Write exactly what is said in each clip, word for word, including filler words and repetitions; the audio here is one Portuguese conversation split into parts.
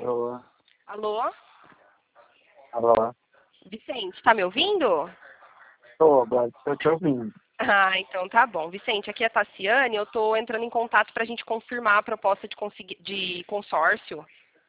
Alô? Alô? Alô? Vicente, tá me ouvindo? Tô, agora estou te ouvindo. Ah, então tá bom. Vicente, aqui é a Tassiane, eu tô entrando em contato pra gente confirmar a proposta de, consegui- de consórcio.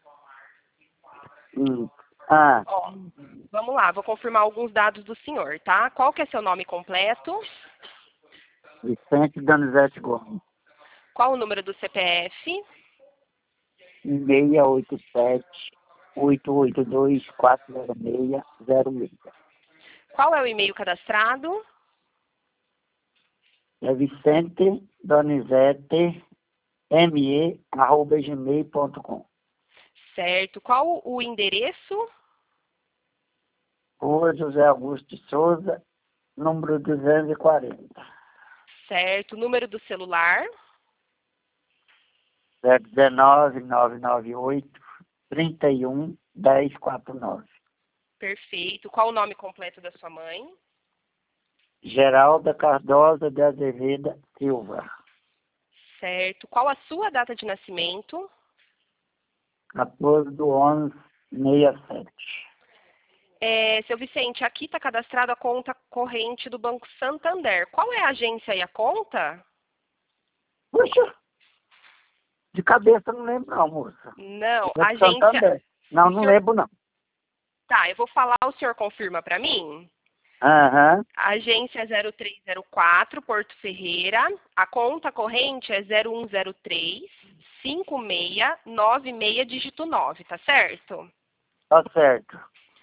Hum. Ah, Ó, vamos lá, vou confirmar alguns dados do senhor, tá? Qual que é seu nome completo? Vicente Donizete Gomes. Qual o número do C P F? seis oito sete, oito oito dois, quatro zero seis, zero seis. Qual é o e-mail cadastrado? É Vicente Donizete me arroba gmail ponto com. Certo. Qual o endereço? Rua José Augusto de Souza, número duzentos e quarenta. Certo. Número do celular? É um nove nove nove oito, três um, um zero quatro nove. Perfeito. Qual o nome completo da sua mãe? Geralda Cardosa de Azevedo Silva. Certo. Qual a sua data de nascimento? quatorze do onze, sessenta e sete. É, seu Vicente, aqui está cadastrado a conta corrente do Banco Santander. Qual é a agência e a conta? Puxa, de cabeça não lembro não, moça. Não, É de agência... Santander. Não, O não senhor... lembro não. Tá, eu vou falar, o senhor confirma para mim? Aham, Agência zero três zero quatro, Porto Ferreira. A conta corrente é zero um zero três, cinco seis nove seis, dígito nove, tá certo? tá certo.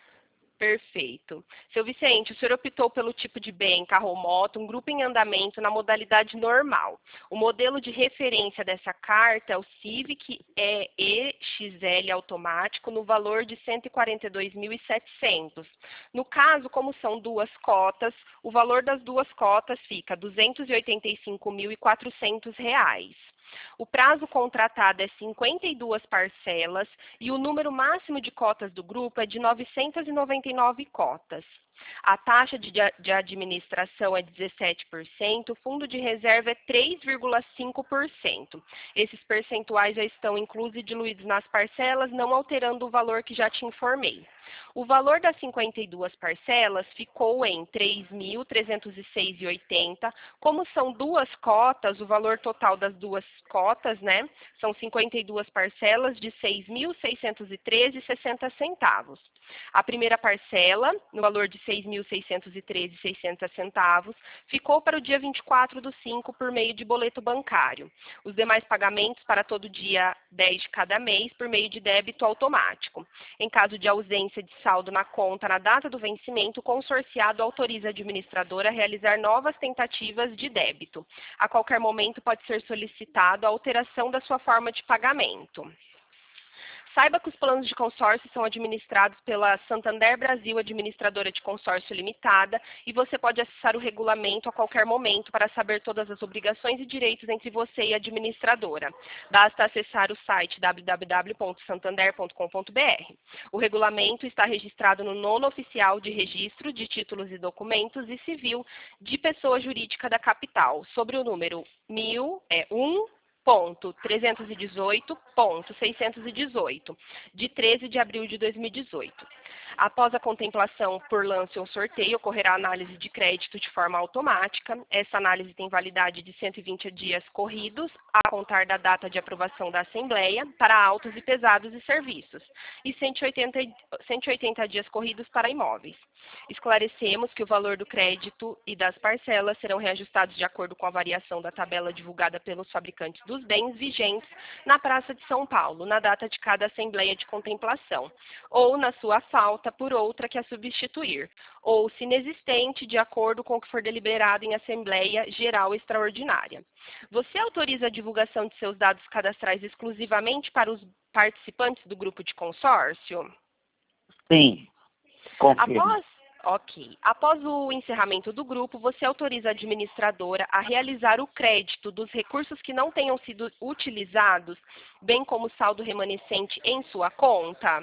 Perfeito. Seu Vicente, o senhor optou pelo tipo de bem, carro ou moto, um grupo em andamento na modalidade normal. O modelo de referência dessa carta é o Civic E X L automático no valor de cento e quarenta e dois mil e setecentos. No caso, como são duas cotas, o valor das duas cotas fica duzentos e oitenta e cinco mil e quatrocentos reais. O prazo contratado é cinquenta e duas parcelas e o número máximo de cotas do grupo é de novecentas e noventa e nove cotas. A taxa de, de administração é dezessete por cento, o fundo de reserva é três vírgula cinco por cento. Esses percentuais já estão inclusos e diluídos nas parcelas, não alterando o valor que já te informei. O valor das cinquenta e duas parcelas ficou em três mil trezentos e seis reais e oitenta centavos. Como são duas cotas, o valor total das duas cotas, né, são cinquenta e duas parcelas de seis mil seiscentos e treze reais e sessenta centavos. A primeira parcela, no valor de seis mil seiscentos e treze reais e sessenta centavos, ficou para o dia vinte e quatro do cinco por meio de boleto bancário. Os demais pagamentos para todo dia dez de cada mês por meio de débito automático. Em caso de ausência de saldo na conta na data do vencimento, o consorciado autoriza a administradora a realizar novas tentativas de débito. A qualquer momento pode ser solicitado a alteração da sua forma de pagamento. Saiba que os planos de consórcio são administrados pela Santander Brasil Administradora de Consórcio Limitada e você pode acessar o regulamento a qualquer momento para saber todas as obrigações e direitos entre você e a administradora. Basta acessar o site w w w ponto santander ponto com ponto b r. O regulamento está registrado no nono oficial de registro de títulos e documentos e civil de pessoa jurídica da capital, sobre o número mil, é, um ponto trezentos e dezoito ponto seiscentos e dezoito, de treze de abril de dois mil e dezoito. Após a contemplação por lance ou sorteio, ocorrerá análise de crédito de forma automática. Essa análise tem validade de cento e vinte dias corridos, a contar da data de aprovação da Assembleia, para autos e pesados e serviços, e cento e oitenta, cento e oitenta dias corridos para imóveis. Esclarecemos que o valor do crédito e das parcelas serão reajustados de acordo com a variação da tabela divulgada pelos fabricantes dos bens vigentes na Praça de São Paulo, na data de cada Assembleia de Contemplação, ou, na sua falta, por outra que a substituir, ou, se inexistente, de acordo com o que for deliberado em Assembleia Geral Extraordinária. Você autoriza a divulgação de seus dados cadastrais exclusivamente para os participantes do grupo de consórcio? Sim, confirmo. Após, ok. Após o encerramento do grupo, você autoriza a administradora a realizar o crédito dos recursos que não tenham sido utilizados, bem como saldo remanescente em sua conta?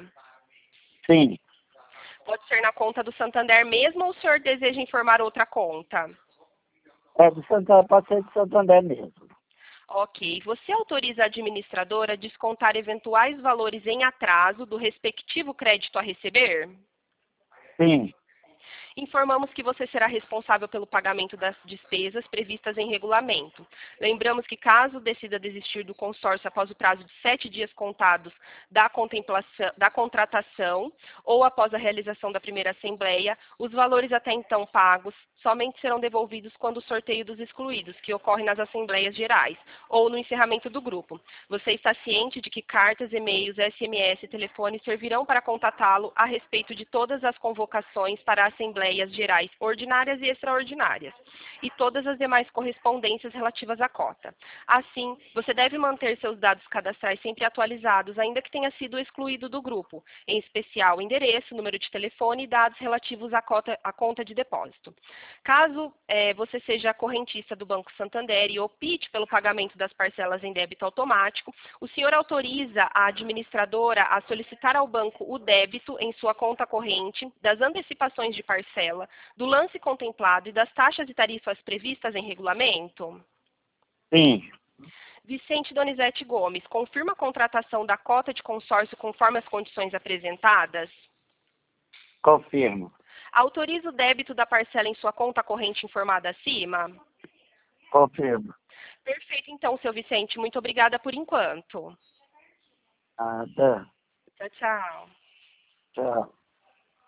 Sim, Pode ser na conta do Santander mesmo ou o senhor deseja informar outra conta? é de Santander, pode ser de Santander mesmo. Ok. Você autoriza a administradora a descontar eventuais valores em atraso do respectivo crédito a receber? Sim, Informamos que você será responsável pelo pagamento das despesas previstas em regulamento. Lembramos que, caso decida desistir do consórcio após o prazo de sete dias contados da, contemplação, da contratação ou após a realização da primeira assembleia, os valores até então pagos somente serão devolvidos quando o sorteio dos excluídos, que ocorre nas assembleias gerais, ou no encerramento do grupo. Você está ciente de que cartas, e-mails, S M S e telefone servirão para contatá-lo a respeito de todas as convocações para assembleias gerais ordinárias e extraordinárias, e todas as demais correspondências relativas à cota. Assim, você deve manter seus dados cadastrais sempre atualizados, ainda que tenha sido excluído do grupo, em especial endereço, número de telefone e dados relativos à, cota, à conta de depósito. Caso eh, você seja correntista do Banco Santander e opte pelo pagamento das parcelas em débito automático, o senhor autoriza a administradora a solicitar ao banco o débito em sua conta corrente das antecipações de parcela, do lance contemplado e das taxas e tarifas previstas em regulamento? sim, Vicente Donizete Gomes, confirma a contratação da cota de consórcio conforme as condições apresentadas? confirmo. Autoriza o débito da parcela em sua conta corrente informada acima? Confirmo. Perfeito, então, seu Vicente. Muito obrigada por enquanto. Nada. Tchau, tchau. Tchau.